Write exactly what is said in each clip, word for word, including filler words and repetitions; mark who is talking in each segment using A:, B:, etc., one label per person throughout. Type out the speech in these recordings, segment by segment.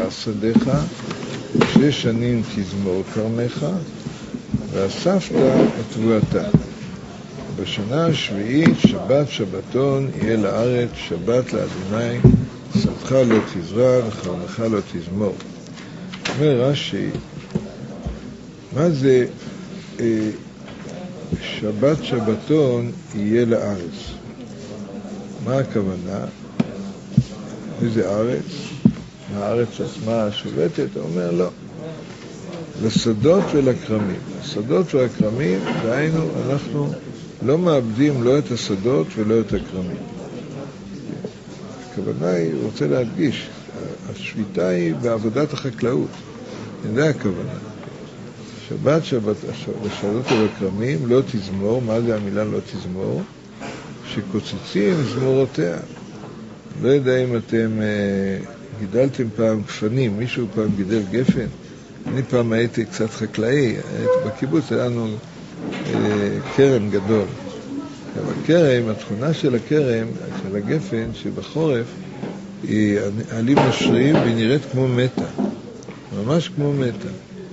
A: שדיך, שש שנים תזמור כרמך, ואספת את תבואתה. בשנה השביעית שבת שבתון יהיה לארץ, שבת לאדוני, שדך לא תזרע וכרמך לא תזמור. אומר רש"י, מה זה אה, שבת שבתון יהיה לארץ? מה הכוונה? איזה ארץ? הארץ עצמה השובתת? הוא אומר לא. לשדות ולכרמים. השדות והכרמים, דהיינו, אנחנו לא מאבדים לא את השדות ולא את הכרמים. הכוונה היא, הוא רוצה להדגיש, השביתה היא בעבודת החקלאות. זה הכוונה. שבת, שבת, לשדות ולכרמים, לא תזמור. מה זה המילה לא תזמור? שקוצצים זמורותיה. לא יודע אם אתם אה, גידלתם פעם גפנים, מישהו פעם גידל גפן. אני פעם הייתי קצת חקלאי, הייתי בקיבוץ, היה לנו אה, קרם גדול. הכרם, התכונה של הכרם, של הגפן, שבחורף, היא עלים נשרים והיא נראית כמו מתה. ממש כמו מתה.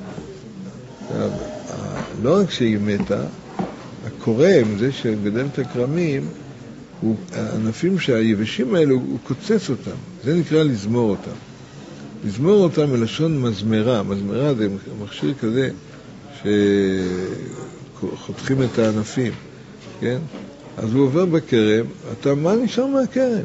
A: לא רק שהיא מתה, הקורם, זה שגדל את הכרמים, הוא, הענפים שהיבשים האלו, הוא קוצץ אותם. זה נקרא לזמור אותם. לזמור אותם מלשון מזמרה. מזמרה זה מכשיר כזה שחותכים את הענפים, כן? אז הוא עובר בכרם, אתה, מה נשאר מהכרם?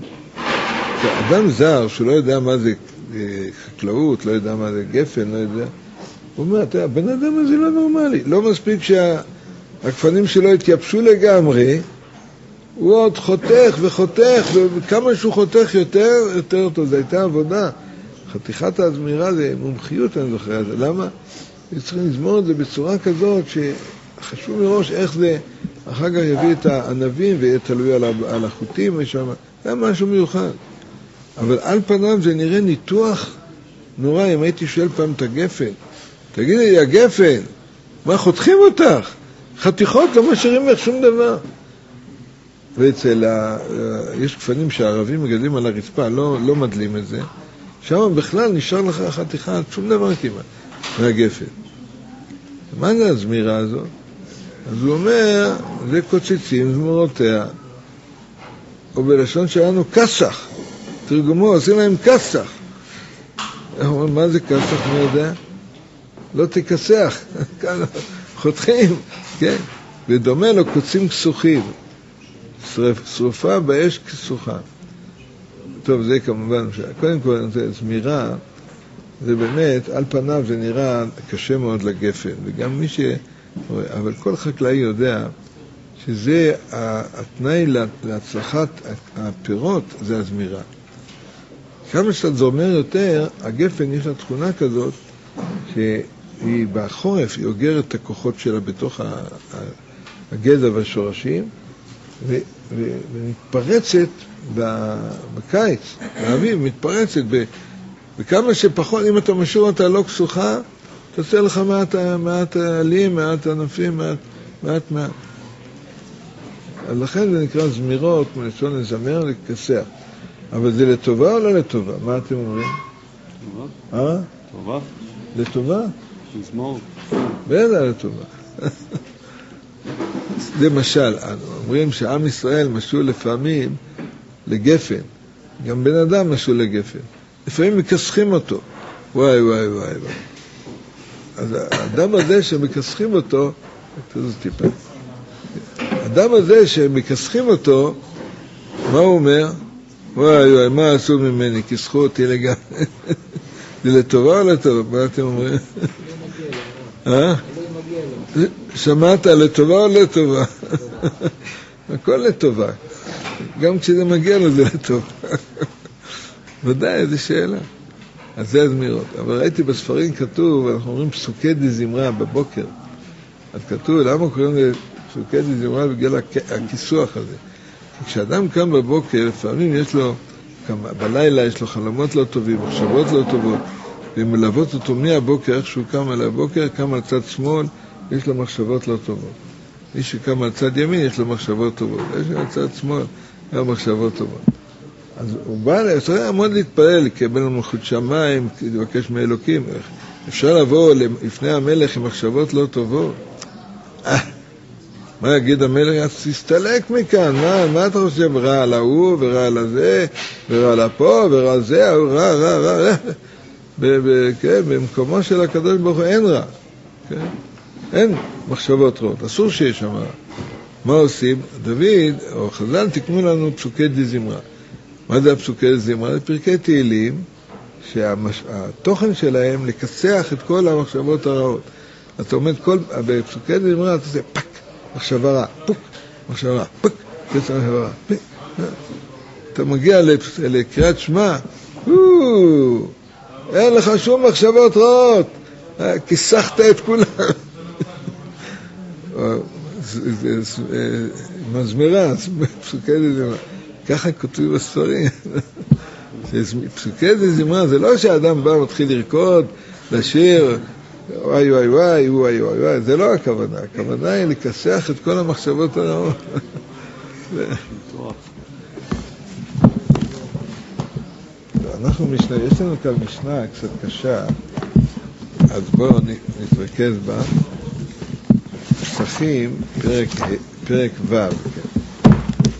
A: אדם זר שלא יודע מה זה חקלאות, לא יודע מה זה גפן, לא יודע, הוא אומר, אתה, הבן אדם הזה לא נורמלי. לא מספיק שהגפנים שלו התייבשו לגמרי, הוא עוד חותך וחותך, וכמה שהוא חותך יותר, יותר טוב. זו הייתה עבודה. חתיכת הזמירה זה מומחיות, אני זוכר. למה? צריכים לזמור את זה בצורה כזאת שחשוב מראש איך זה אחר כך יביא את הענבים ויהיה תלוי על החוטים ושם. זה משהו מיוחד. אבל על פניו זה נראה ניתוח נורא. אם הייתי שואל פעם את הגפן, תגידי לי, הגפן, מה חותכים אותך? חתיכות, לא משאירים לך שום דבר. ואצל ה... יש גפנים שהערבים מגדלים על הרצפה, לא, לא מדלים את זה. שם בכלל נשאר לך חתיכה, שום דבר כמעט, מהגפן. מה זה הזמירה הזאת? אז הוא אומר, זה קוצצים זמורותיה, או בלשון שלנו כסח. תרגומו, עושים להם כסח. מה זה כסח, מי יודע? לא תכסח. חותכים, כן? ודומה לו קוצים כסוכים. שרופה באש כסוכה. טוב, זה כמובן, קודם כל, זה זמירה, זה באמת, על פניו זה נראה קשה מאוד לגפן, וגם מי ש... אבל כל חקלאי יודע שזה התנאי להצלחת הפירות, זה הזמירה. כמה שאתה זומר יותר, הגפן יש לה תכונה כזאת, שהיא בחורף, היא אוגרת את הכוחות שלה בתוך הגזע והשורשים, ו... ומתפרצת בקיץ, באביב, מתפרצת ב... וכמה שפחות, אם אתה משאיר אותה לא כסוכה, תעשה לך מעט, מעט עלים, מעט ענפים, מעט, מעט מעט. אז לכן זה נקרא זמירות, מלשון לזמר, לכסח. אבל זה לטובה או לא לטובה? מה אתם אומרים?
B: טובה.
A: אה?
B: טובה.
A: לטובה?
B: לזמור.
A: בטח לטובה. זה משל, אומרים שעם ישראל משול לפעמים לגפן, גם בן אדם משול לגפן, לפעמים מכסחים אותו, וואי וואי וואי וואי. אז האדם הזה שמכסחים אותו, תזו טיפה, האדם הזה שמכסחים אותו, מה הוא אומר? וואי וואי, מה עשו ממני? כסחו אותי לגמרי. זה לטובה או לטובה? מה אתם אומרים? אה? שמעת לטובה או לטובה? הכל לטובה. גם כשזה מגיע לו זה לטובה. ודאי, איזו שאלה. אז זה הזמירות. אבל ראיתי בספרים כתוב, אנחנו אומרים פסוקי דזמרה בבוקר. אז כתוב, למה קוראים לזה פסוקי דזמרה? בגלל הכיסוח הזה. כשאדם קם בבוקר, לפעמים יש לו, בלילה יש לו חלומות לא טובים, מחשבות לא טובות, ומלוות אותו מהבוקר, איך שהוא קם על הבוקר, קם על צד שמאל, יש לו מחשבות לא טובות. מי שקם על צד ימין, יש לו מחשבות טובות. יש לו על צד שמאל, יש לו מחשבות טובות. אז הוא בא, צריך לעמוד להתפלל, לקבל מלכות שמיים, לבקש מאלוקים. אפשר לבוא לפני המלך עם מחשבות לא טובות. מה יגיד המלך? אז תסתלק מכאן, מה, מה אתה חושב? רע על ההוא, ורע על הזה, ורע על הפה, ורע על זה, רע, רע, רע. כן, במקומו של הקדוש ברוך הוא אין רע. כן? אין מחשבות רעות, אסור שיש שם רע. מה עושים? דוד, או חז"ל, תקנו לנו פסוקי דזמרה. מה זה הפסוקי דזמרה? זה פרקי תהילים, שהתוכן שלהם לכסח את כל המחשבות הרעות. אתה אומר, בפסוקי דזמרה אתה עושה פק, מחשבה רע, פוק, מחשבה רע, פק, מחשבה רע, פק. אתה מגיע לקריאת שמע, אין לך שום מחשבות רעות, כיסחת את כולם. מזמרה, פסוקי דזמרה. ככה כותבים בספרים. פסוקי דזמרה זה לא שהאדם בא מתחיל לרקוד, לשיר, וואי וואי וואי, וואי וואי וואי, זה לא הכוונה. הכוונה היא לכסח את כל המחשבות הרעות. אנחנו משנה, יש לנו כאן משנה קצת קשה, אז בואו נתרכז בה. פסחים, פרק, פרק ו', כן.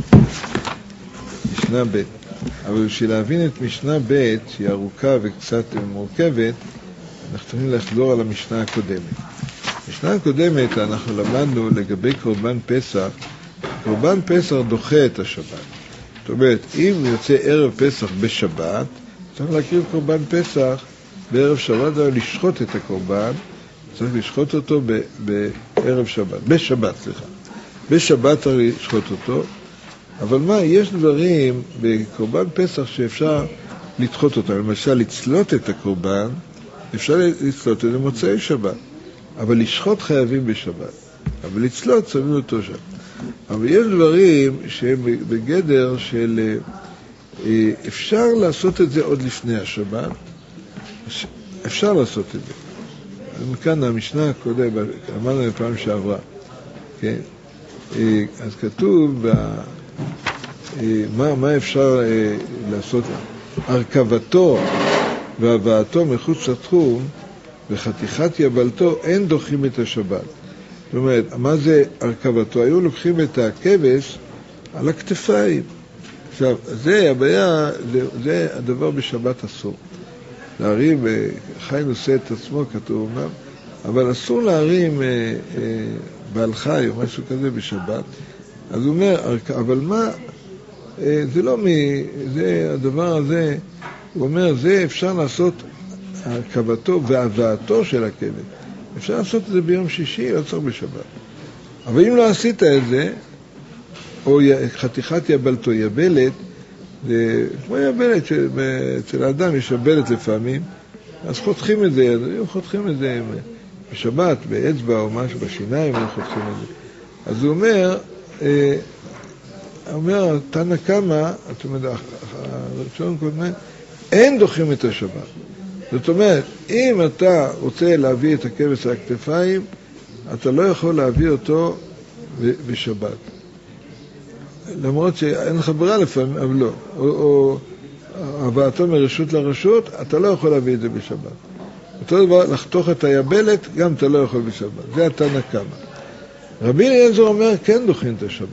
A: משנה ב'. אבל בשביל להבין את משנה ב', שהיא ארוכה וקצת מורכבת, אנחנו צריכים לחזור על המשנה הקודמת. משנה הקודמת אנחנו למדנו לגבי קורבן פסח, קורבן פסח דוחה את השבת. זאת אומרת, אם יוצא ערב פסח בשבת, צריך להקריב קורבן פסח בערב שבת, אבל לשחוט את הקורבן, צריך לשחוט אותו ב- בערב שבת, בשבת, סליחה. בשבת צריך לשחוט אותו, אבל מה, יש דברים בקורבן פסח שאפשר לדחות אותם. למשל, לצלות את הקורבן, אפשר לצלות את זה מוצאי שבת, אבל לשחוט חייבים בשבת, אבל לצלות שמים אותו שם. אבל יש דברים שהם בגדר של אפשר לעשות את זה עוד לפני השבת, אפשר לעשות את זה. מכאן המשנה הקודם, אמרנו בפעם שעברה, כן? אז כתוב מה, מה אפשר לעשות? הרכבתו והבאתו מחוץ לתחום וחתיכת יבלתו אין דוחים את השבת. זאת אומרת, מה זה הרכבתו? היו לוקחים את הכבש על הכתפיים. עכשיו, זה הבעיה, זה, זה הדבר בשבת אסור. להרים, חי נושא את עצמו, כתוב אומנם, אבל אסור להרים אה, אה, בעל חי או משהו כזה בשבת. אז הוא אומר, אבל מה, אה, זה לא מ... זה, הדבר הזה, הוא אומר, זה אפשר לעשות הרכבתו והבאתו של הכבש. אפשר לעשות את זה ביום שישי, לא צריך בשבת. אבל אם לא עשית את זה, או חתיכת יבלתו, יבלת, זה כמו יבלת, אצל האדם יש יבלת לפעמים, אז חותכים את זה, אז חותכים את זה בשבת, באצבע או משהו, בשיניים, הם חותכים את זה. אז הוא אומר, אה, אומר, תנא קמא, זאת אומרת, הראשון קודמן, אין דוחים את השבת. זאת אומרת, אם אתה רוצה להביא את הכבש על הכתפיים, אתה לא יכול להביא אותו בשבת. למרות שאין לך ברירה לפעמים, אבל לא. או, או הבאתו מרשות לרשות, אתה לא יכול להביא את זה בשבת. אותו דבר, לחתוך את היבלת, גם אתה לא יכול בשבת. זה התנא קמא. רבי אליעזר אומר, כן דוחים את השבת.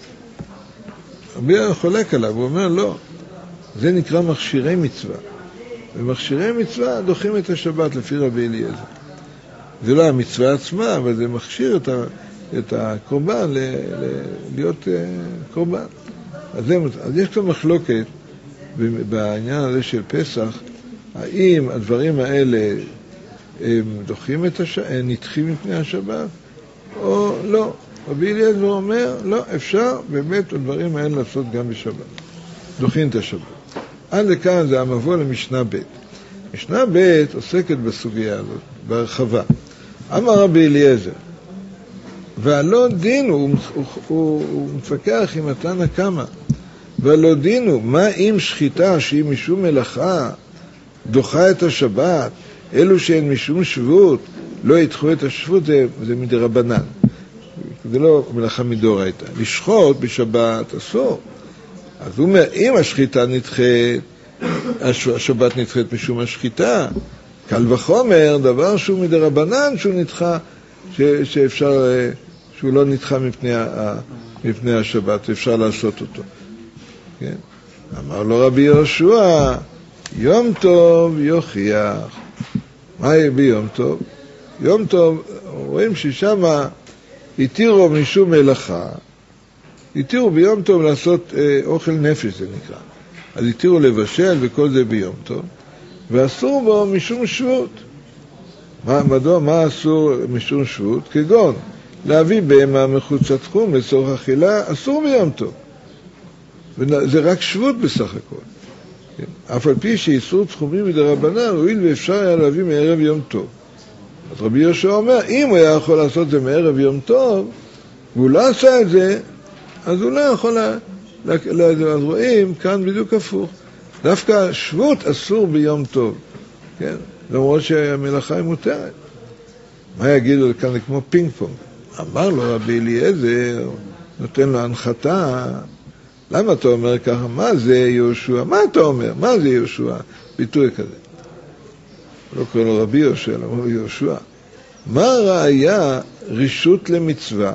A: רבי אליעזר חולק עליו, הוא אומר, לא. זה נקרא מכשירי מצווה. ומכשירי מצווה דוחים את השבת לפי רבי אליעזר. זה לא המצווה עצמה, אבל זה מכשיר את ה... את הקורבן ל, ל, להיות uh, קורבן. אז, זה, אז יש כבר מחלוקת בעניין הזה של פסח, האם הדברים האלה הם דוחים את השבת, הם נדחים מפני השבת, או לא. רבי אליעזר אומר, לא, אפשר באמת הדברים האלה לעשות גם בשבת. דוחים את השבת. עד לכאן זה המבוא למשנה ב'. משנה ב' עוסקת בסוגיה הזאת, בהרחבה. אמר רבי אליעזר, והלא דינו, הוא, הוא, הוא, הוא מפקח עם התנא קמא, והלא דינו, מה אם שחיטה שהיא משום מלאכה דוחה את השבת, אלו שהן משום שבות לא ידחו את השבות, זה, זה מדרבנן, זה לא מלאכה מדאורייתא. לשחוט בשבת אסור, אז הוא אומר, אם השחיטה נדחית, השבת נדחית משום השחיטה, קל וחומר, דבר שהוא מדרבנן שהוא נדחה, ש, שאפשר, שהוא לא נדחה מפני, ה, מפני השבת, אפשר לעשות אותו. כן? אמר לו רבי יהושע, יום טוב יוכיח. מה יהיה ביום טוב? יום טוב, רואים ששם התירו משום מלאכה, התירו ביום טוב לעשות אה, אוכל נפש, זה נקרא. אז התירו לבשל וכל זה ביום טוב, ואסור בו משום שבות. מה, מדוע, מה אסור משום שבות? כגון, להביא בהמה מחוץ לתחום לצורך אכילה, אסור ביום טוב. זה רק שבות בסך הכל. כן? אף על פי שאיסור תחומים מדרבנן, הואיל ואפשר היה להביא מערב יום טוב. אז רבי יהושע אומר, אם הוא היה יכול לעשות את זה מערב יום טוב, והוא לא עשה את זה, אז הוא לא יכול לה... אז רואים כאן בדיוק הפוך. דווקא שבות אסור ביום טוב, כן? למרות שהמלאכה היא מותרת. מה יגידו כאן? כמו פינג פונג. אמר לו רבי אליעזר, נותן לו הנחתה, למה אתה אומר ככה? מה זה יהושע? מה אתה אומר? מה זה יהושע? ביטוי כזה. לא קורא לו רבי יהושע, אמר לו יהושע. מה ראיה רשות למצווה?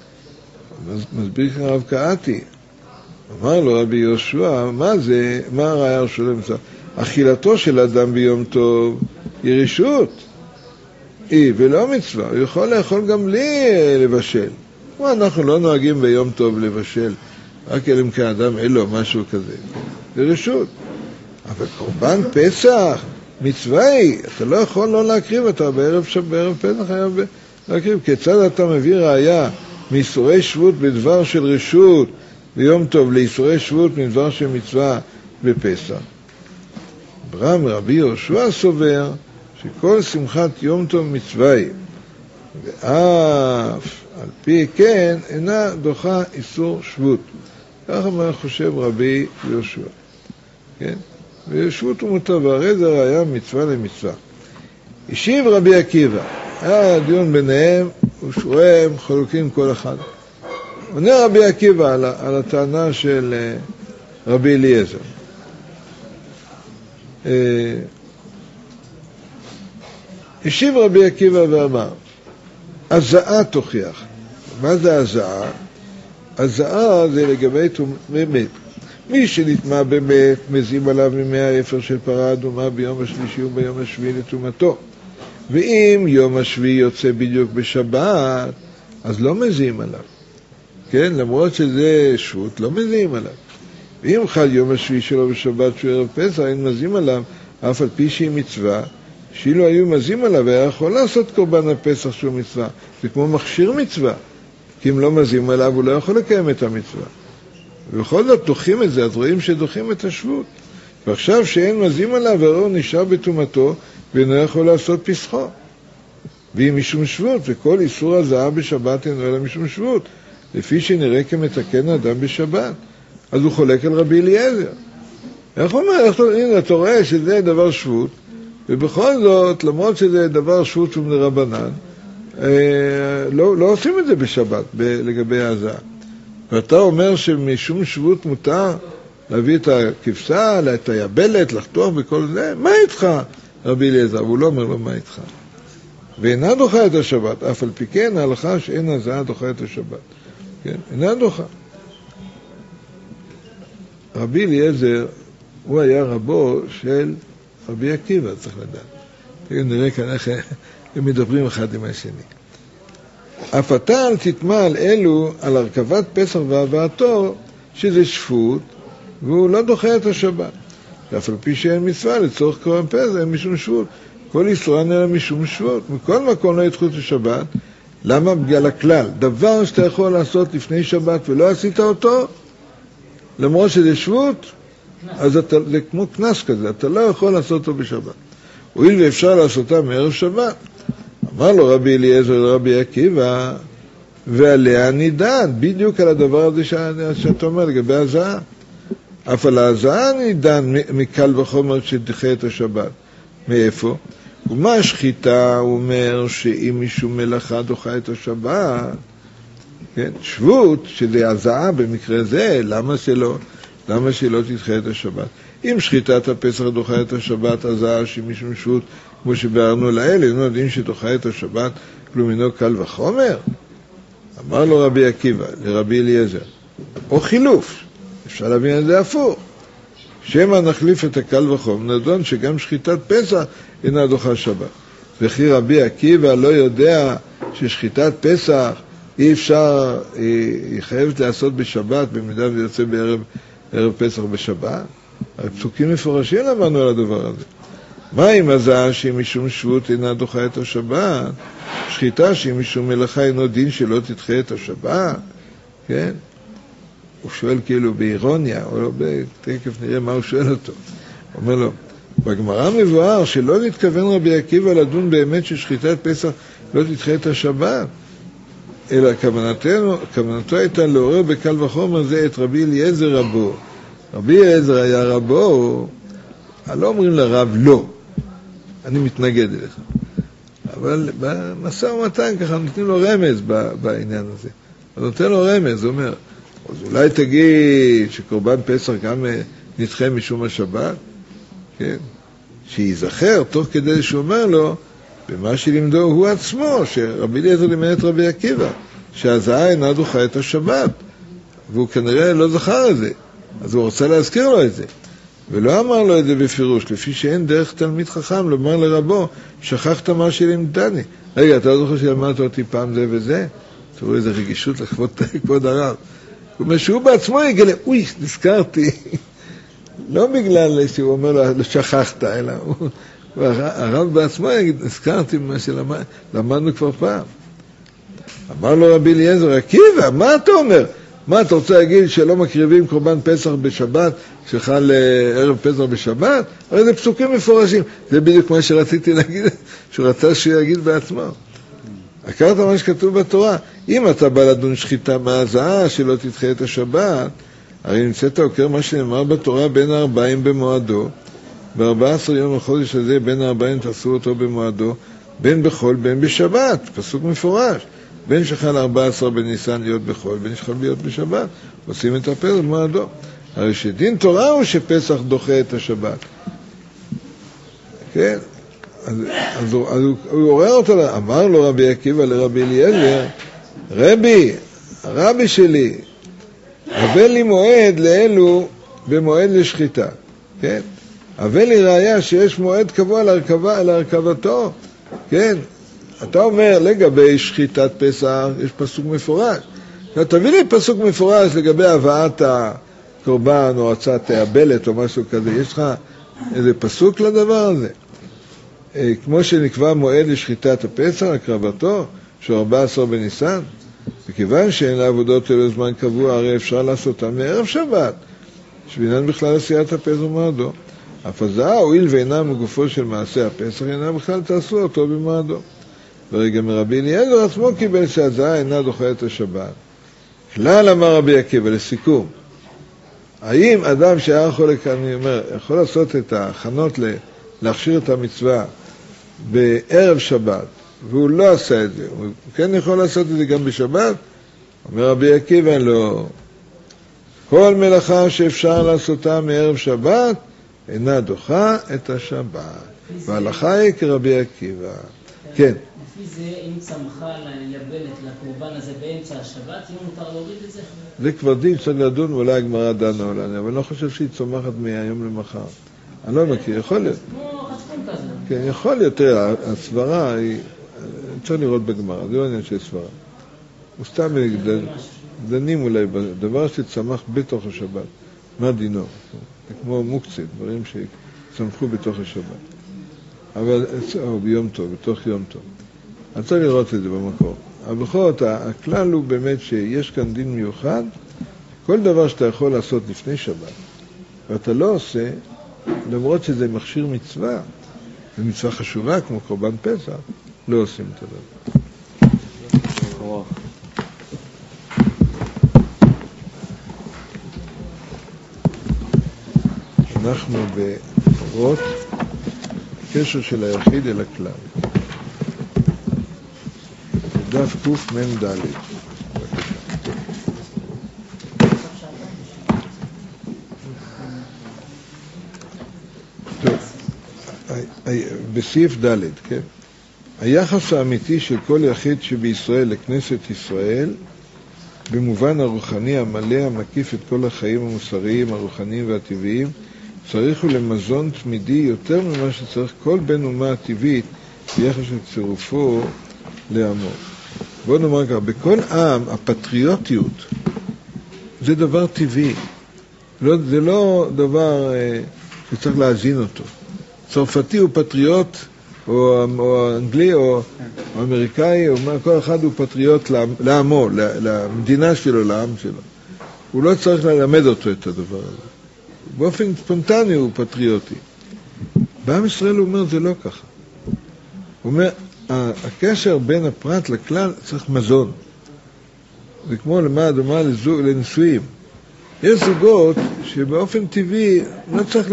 A: מסביר כאן רב קהתי. אמר לו רבי יהושע, מה זה, מה הראיה רשות למצווה? אכילתו של אדם ביום טוב היא רשות. היא ולא מצווה. הוא יכול לאכול גם בלי לבשל. כמו אנחנו לא נוהגים ביום טוב לבשל. רק אלא אם כאדם אין לו משהו כזה. זה רשות. אבל קורבן פסח, מצווה היא. אתה לא יכול לא להקריב, אתה בערב, בערב פסח היה להקריב. כיצד אתה מביא ראיה מאיסורי שבות בדבר של רשות ביום טוב לאיסורי שבות מדבר של מצווה בפסח? ברם רבי יהושע סובר שכל שמחת יום טוב מצווה היא. ואף על פי כן אינה דוחה איסור שבות. ככה מה חושב רבי יהושע. כן? ושבות הוא מותר, והרי זה ראיה מצווה למצווה. השיב רבי עקיבא, היה דיון ביניהם, ושורם חלוקים כל אחד. עונה רבי עקיבא על, על הטענה של רבי אליעזר. השיב רבי עקיבא ואמר, הזעה תוכיח. מה זה הזעה? הזעה זה לגבי באמת. מי שנטמע באמת, מזים עליו ממי האפר של פרה אדומה ביום השלישי וביום השביעי לטומאתו. ואם יום השביעי יוצא בדיוק בשבת, אז לא מזים עליו. כן, למרות שזה שבות, לא מזים עליו. ואם חל יום השביעי שלו בשבת שהוא ערב פסח, אין מזים עליו, אף על פי שהיא מצווה, שאילו היו מזים עליו, היה יכול לעשות קורבן הפסח שהוא מצווה. זה כמו מכשיר מצווה. כי אם לא מזים עליו, הוא לא יכול לקיים את המצווה. ובכל זאת דוחים את זה, אז רואים שדוחים את השבות. ועכשיו שאין מזים עליו, הרי הוא נשאר בטומאתו, ואינו יכול לעשות פסחו. והיא משום שבות, וכל איסור הזעה בשבת אינו אלא משום שבות, לפי שנראה כמתקן אדם בשבת. אז הוא חולק על רבי אליעזר. איך הוא אומר? איך, הנה, אתה רואה שזה דבר שבות, ובכל זאת, למרות שזה דבר שבות שהוא מרבנן, אה, לא, לא עושים את זה בשבת, ב- לגבי הזעה. ואתה אומר שמשום שבות מותר להביא את הכבשה, את היבלת, לחתוך בכל זה, מה איתך, רבי אליעזר? הוא לא אומר לו מה איתך. ואינה דוחה את השבת, אף על פי כן ההלכה שאין הזעה דוחה את השבת. כן? אינה דוחה. רבי אליעזר, הוא היה רבו של רבי עקיבא, צריך לדעת. נראה כאן איך הם מדברים אחד עם השני. אף אתה אל תטמע על אלו, על הרכבת פסח והבאתו, שזה שפוט, והוא לא דוחה את השבת. ואף על פי שאין מצווה לצורך קורבן פסח, אין משום שבות. כל ישראל אלא משום שבות. מכל מקום לא ידחו את השבת. למה? בגלל הכלל. דבר שאתה יכול לעשות לפני שבת ולא עשית אותו, למרות שזה שבות, אז אתה, זה כמו כנס כזה, אתה לא יכול לעשות אותו בשבת. הואיל ואפשר לעשותה מערב שבת. אמר לו רבי אליעזר לרבי עקיבא, ועליה נידן, בדיוק על הדבר הזה שאתה אומר לגבי הזעה. אף על ההזעה נידן מקל וחומר שדחה את השבת. מאיפה? ומה השחיטה? הוא אומר שאם משום מלאכה דוחה את השבת, כן? שבות, שזה הזעה במקרה זה, למה שלא? למה שהיא לא תדחה את השבת? אם שחיטת הפסח דוחה את השבת, אז שהיא משום שבות, כמו שבארנו לאל, אינו הדין שדוחה את השבת, כלום אינו קל וחומר? אמר לו רבי עקיבא, לרבי אליעזר, או חילוף, אפשר להבין את זה הפוך. שמא נחליף את הקל וחומר, נדון שגם שחיטת פסח אינה דוחה שבת. וכי רבי עקיבא לא יודע ששחיטת פסח אי אפשר, היא, היא חייבת לעשות בשבת, במידה ויוצא בערב ערב פסח בשבת. הפסוקים מפורשים למדנו על הדבר הזה. מה אם הזעה שהיא משום שבות אינה דוחה את השבת? שחיטה שהיא משום מלאכה אינו דין שלא תדחה את השבת? כן? הוא שואל כאילו באירוניה, או לא, תכף נראה מה הוא שואל אותו. הוא אומר לו, בגמרא מבואר שלא נתכוון רבי עקיבא לדון באמת ששחיטת פסח לא תדחה את השבת, אלא כוונתנו, כוונתו הייתה לעורר בקל וחומר זה את רבי אליעזר רבו. רבי אליעזר היה רבו, לא אומרים לרב לא, אני מתנגד אליך. אבל במשא ומתן ככה נותנים לו רמז בעניין הזה. אז נותן לו רמז, הוא אומר, אז אולי תגיד שקורבן פסח גם נדחה משום השבת, כן? שיזכר תוך כדי שהוא אומר לו, במה שלימדו הוא עצמו, שרבי אליעזר לימד את רבי עקיבא, שהזעה אינה דוחה את השבת, והוא כנראה לא זכר את זה, אז הוא רוצה להזכיר לו את זה. ולא אמר לו את זה בפירוש, לפי שאין דרך תלמיד חכם לומר לרבו, שכחת מה שלימדני. רגע, אתה לא זוכר שלמדת אותי פעם זה וזה? תראו איזה רגישות לכבוד, לכבוד הרב. הוא אומר שהוא בעצמו יגלה, אוי, נזכרתי. לא בגלל שהוא אומר לו, שכחת, אלא הוא, הרב בעצמו יגיד, נזכרתי מה שלמדנו כבר פעם. אמר לו רבי אליעזר, עקיבא, מה אתה אומר? מה, אתה רוצה להגיד שלא מקריבים קורבן פסח בשבת, שחל ערב פסח בשבת? הרי זה פסוקים מפורשים. זה בדיוק מה שרציתי להגיד, שהוא רצה שהוא יגיד בעצמו. הכרת מה שכתוב בתורה, אם אתה בא לדון שחיטה מהזעה שלא תדחה את השבת, הרי נמצאת עוקר מה שנאמר בתורה בין הארבעים במועדו, ב-ארבעה עשר יום החודש הזה בין הארבעים תעשו אותו במועדו, בין בחול בין בשבת, פסוק מפורש. בין שחל ארבע עשרה בניסן להיות בחול, בין שחל להיות בשבת, עושים את הפסח במועדו. הרי שדין תורה הוא שפסח דוחה את השבת. כן? אז, אז, הוא, אז הוא, הוא עורר אותו, אמר לו רבי עקיבא לרבי אליעזר, רבי, הרבי שלי, הבא לי מועד לאלו במועד לשחיטה. כן? הבא לי ראיה שיש מועד קבוע להרכבה, להרכבתו. כן? אתה אומר, לגבי שחיטת פסח, יש פסוק מפורש. תביא לי פסוק מפורש לגבי הבאת הקורבן או הצעת הבלת או משהו כזה. יש לך איזה פסוק לדבר הזה? כמו שנקבע מועד לשחיטת הפסח, הקרבתו, שהוא ארבע עשרה בניסן. וכיוון שאין לעבודות אלו זמן קבוע, הרי אפשר לעשותם מערב שבת, שבינן בכלל עשיית הפסח ומועדו. אף הזעה, הואיל ואינה מגופו של מעשה הפסח, אינה בכלל תעשו אותו במועדו. ורגע מרבי אליעזר עצמו קיבל שהזעה אינה דוחה את השבת. כלל אמר רבי עקיבא, לסיכום, האם אדם שהיה יכול, אני אומר, יכול לעשות את ההכנות להכשיר את המצווה בערב שבת, והוא לא עשה את זה, הוא כן יכול לעשות את זה גם בשבת? אומר רבי עקיבא, לא. כל מלאכה שאפשר לעשותה מערב שבת, אינה דוחה את השבת. וההלכה היא כרבי עקיבא. כן.
C: לפי זה, אם צמחה לבלת לקורבן הזה באמצע השבת, אם מותר להוריד את זה?
A: זה כבר דין, צריך לדון, ואולי הגמרא דנה אולי, אבל אני לא חושב שהיא צומחת מהיום למחר. אני לא מכיר, יכול להיות.
C: כמו חצפון כזה.
A: כן, יכול להיות, תראה, הסברה היא, צריך לראות בגמרא, זה לא עניין של סברה. הוא סתם דנים אולי בדבר שצמח בתוך השבת. מה דינו? זה כמו מוקצת, דברים שצמחו בתוך השבת. אבל, או ביום טוב, בתוך יום טוב. אני צריך לראות את זה במקור. אבל בכל זאת, הכלל הוא באמת שיש כאן דין מיוחד, כל דבר שאתה יכול לעשות לפני שבת, ואתה לא עושה, למרות שזה מכשיר מצווה, ומצווה חשובה כמו קורבן פסח, לא עושים את הדבר. אנחנו ברוט קשר של היחיד אל הכלל. דף קוף מן דלת. בסעיף ד', כן? היחס האמיתי של כל יחיד שבישראל לכנסת ישראל, במובן הרוחני המלא המקיף את כל החיים המוסריים, הרוחניים והטבעיים, צריך הוא למזון תמידי יותר ממה שצריך כל בן אומה הטבעית ביחס לצירופו לעמו. בואו נאמר כך, בכל עם הפטריוטיות זה דבר טבעי, לא, זה לא דבר אה, שצריך להזין אותו. צרפתי הוא פטריוט, או, או אנגלי או, או אמריקאי, או מה, כל אחד הוא פטריוט לעמו, למדינה שלו, לעם שלו. הוא לא צריך ללמד אותו את הדבר הזה. באופן ספונטני הוא פטריוטי. בעם ישראל הוא אומר, זה לא ככה. הוא אומר, הקשר בין הפרט לכלל צריך מזון. זה כמו למה דומה לנישואים. יש זוגות שבאופן טבעי לא צריך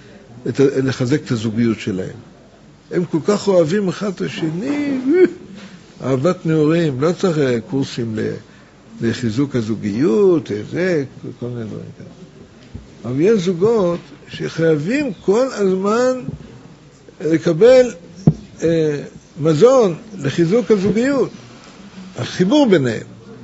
A: לחזק את הזוגיות שלהם. הם כל כך אוהבים אחד את השני, אהבת נעורים, לא צריך קורסים לחיזוק הזוגיות, זה, כל מיני דברים כאלה. אבל יש זוגות שחייבים כל הזמן לקבל אה, מזון לחיזוק הזוגיות, החיבור ביניהם.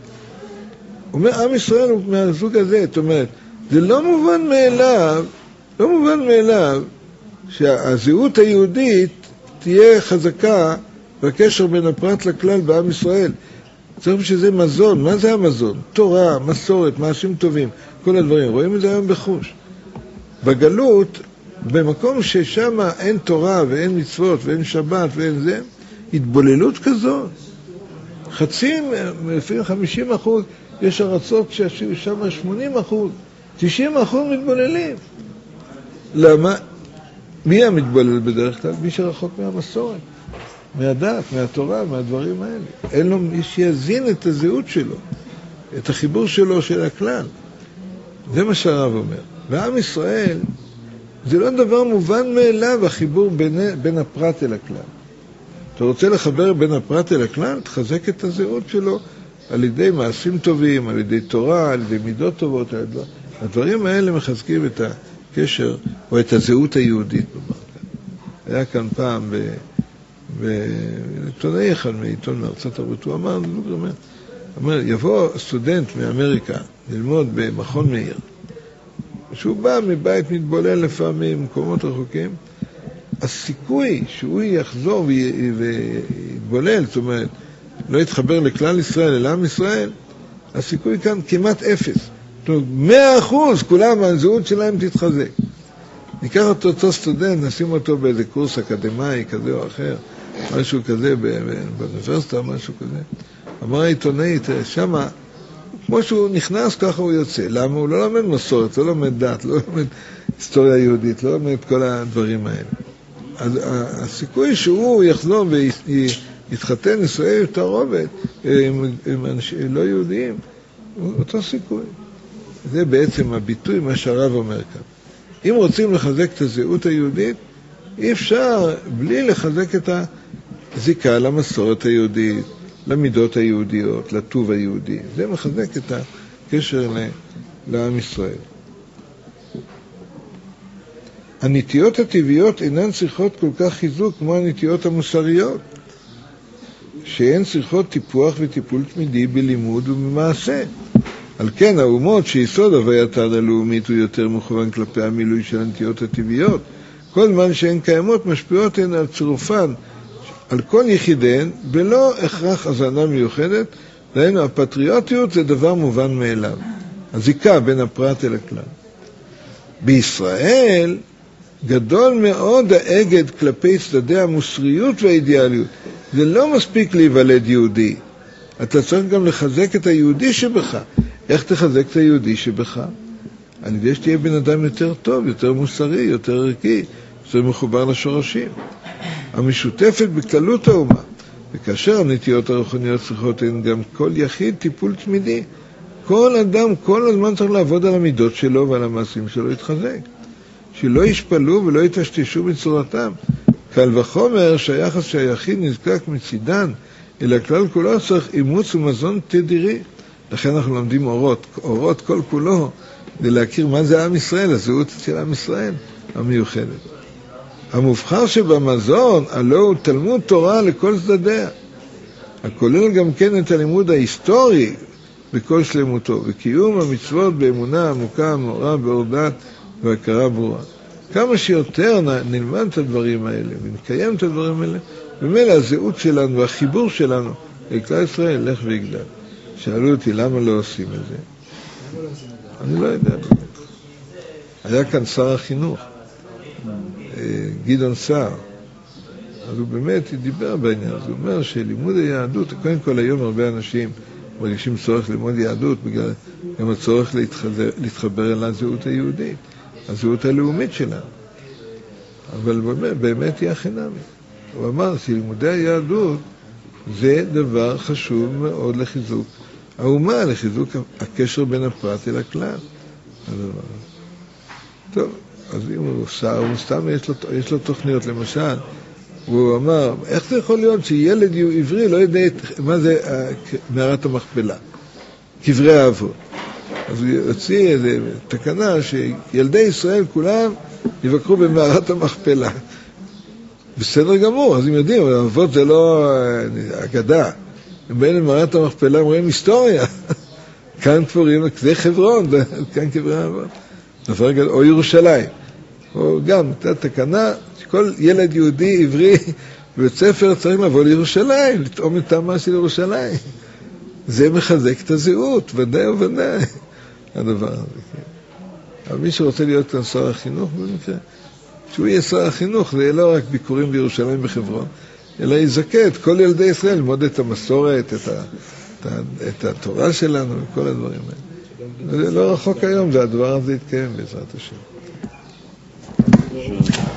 A: הוא אומר, עם ישראל הוא מהזוג הזה, זאת אומרת, זה לא מובן מאליו, לא מובן מאליו שהזהות היהודית תהיה חזקה בקשר בין הפרט לכלל בעם ישראל. צריך שזה מזון. מה זה המזון? תורה, מסורת, מעשים טובים, כל הדברים. רואים את זה היום בחוש. בגלות, במקום ששם אין תורה ואין מצוות ואין שבת ואין זה, התבוללות כזאת. חצי, לפעמים חמישים אחוז, יש ארצות ששם שמונים אחוז, תשעים אחוז מתבוללים. למה? מי המתבולל בדרך כלל? מי שרחוק מהמסורת, מהדת, מהתורה, מהדברים האלה. אין לו מי שיזין את הזהות שלו, את החיבור שלו של הכלל. זה מה שהרב אומר. ועם ישראל, זה לא דבר מובן מאליו, החיבור בין, בין הפרט אל הכלל. אתה רוצה לחבר בין הפרט אל הכלל? תחזק את הזהות שלו על ידי מעשים טובים, על ידי תורה, על ידי מידות טובות. הדברים האלה מחזקים את הקשר או את הזהות היהודית. היה כאן פעם בעיתונאי אחד מעיתון מארצות הברית, הוא אמר, הוא אומר, יבוא סטודנט מאמריקה ללמוד במכון מאיר, שהוא בא מבית מתבולל לפעמים, מקומות רחוקים, הסיכוי שהוא יחזור ויתבולל, זאת אומרת, לא יתחבר לכלל ישראל, אלא עם ישראל, הסיכוי כאן כמעט אפס. זאת אומרת, מאה אחוז, כולם, הזהות שלהם תתחזק. ניקח אותו, אותו סטודנט, נשים אותו באיזה קורס אקדמאי כזה או אחר, משהו כזה באוניברסיטה, משהו כזה. אמר העיתונאי, שמה, כמו שהוא נכנס, ככה הוא יוצא. למה? הוא לא לומד מסורת, לא לומד דת, לא לומד היסטוריה יהודית, לא לומד את כל הדברים האלה. אז הסיכוי שהוא יחזור ויתחתן נישואי תערובת עם, עם אנשים לא יהודיים, הוא אותו סיכוי. זה בעצם הביטוי, מה שהרב אומר כאן. אם רוצים לחזק את הזהות היהודית, אי אפשר בלי לחזק את הזיקה למסורת היהודית, למידות היהודיות, לטוב היהודי. זה מחזק את הקשר לעם ישראל. הנטיות הטבעיות אינן צריכות כל כך חיזוק כמו הנטיות המוסריות, שהן צריכות טיפוח וטיפול תמידי בלימוד ובמעשה. על כן האומות שיסוד הווייתן הלאומית הוא יותר מכוון כלפי המילוי של הנטיות הטבעיות. כל זמן שהן קיימות משפיעות הן על צירופן, על כל יחידן, בלא הכרח הזנה מיוחדת. דהיינו, הפטריוטיות זה דבר מובן מאליו. הזיקה בין הפרט אל הכלל. בישראל גדול מאוד האגד כלפי צדדי המוסריות והאידיאליות. זה לא מספיק להיוולד יהודי. אתה צריך גם לחזק את היהודי שבך. איך תחזק את היהודי שבך? על ידי שתהיה בן אדם יותר טוב, יותר מוסרי, יותר ערכי, יותר מחובר לשורשים. המשותפת בכללות האומה. וכאשר הנטיות הרוחניות צריכות הן גם כל יחיד טיפול תמידי. כל אדם כל הזמן צריך לעבוד על המידות שלו ועל המעשים שלו להתחזק. שלא ישפלו ולא יתשתשו בצורתם. קל וחומר שהיחס שהיחיד נזקק מצידן אלא כלל כולו צריך אימוץ ומזון תדירי. לכן אנחנו לומדים אורות, אורות כל כולו, כדי להכיר מה זה עם ישראל, הזהות של עם ישראל המיוחדת. המובחר שבמזון, הלא הוא תלמוד תורה לכל צדדיה, הכולל גם כן את הלימוד ההיסטורי בכל שלמותו, וקיום המצוות באמונה עמוקה, מאורה, באור דת והכרה ברורה. כמה שיותר נלמד את הדברים האלה ונקיים את הדברים האלה, ומילא הזהות שלנו והחיבור שלנו לכלל ישראל ילך ויגדל. שאלו אותי למה לא עושים את זה. אני לא יודע. היה כאן שר החינוך, גדעון סער, אז הוא באמת דיבר בעניין הזה. הוא אומר שלימוד היהדות, קודם כל היום הרבה אנשים מרגישים צורך ללמוד יהדות בגלל גם הצורך להתחבר, להתחבר אל הזהות היהודית, הזהות הלאומית שלנו. אבל באמת, באמת היא החינמית. הוא אמר שלימודי היהדות זה דבר חשוב מאוד לחיזוק האומה, לחיזוק הקשר בין הפרט אל הכלל. הדבר. טוב, אז אם הוא שר, הוא סתם יש לו, יש לו תוכניות, למשל, הוא אמר, איך זה יכול להיות שילד עברי לא יודע מה זה מערת המכפלה, קברי האבות. אז הוא הוציא איזו תקנה שילדי ישראל כולם יבקרו במערת המכפלה. בסדר גמור, אז הם יודעים, אבל האבות זה לא אגדה. הם באים למערת המכפלה, הם רואים היסטוריה. כאן קבורים, זה חברון, כאן קברי האבות. או ירושלים. או גם, הייתה תקנה, שכל ילד יהודי עברי בבית ספר צריך לבוא לירושלים, לטעום את טעמה של ירושלים. זה מחזק את הזהות, ודאי וודאי, הדבר הזה. אבל מי שרוצה להיות כאן שר החינוך, במקרה, שהוא יהיה שר החינוך, זה יהיה לא רק ביקורים בירושלים בחברון, אלא יזכה את כל ילדי ישראל, ללמוד את המסורת, את, ה, את, ה, את התורה שלנו, וכל הדברים האלה. זה לא רחוק היום, והדבר הזה יתקיים בעזרת השם.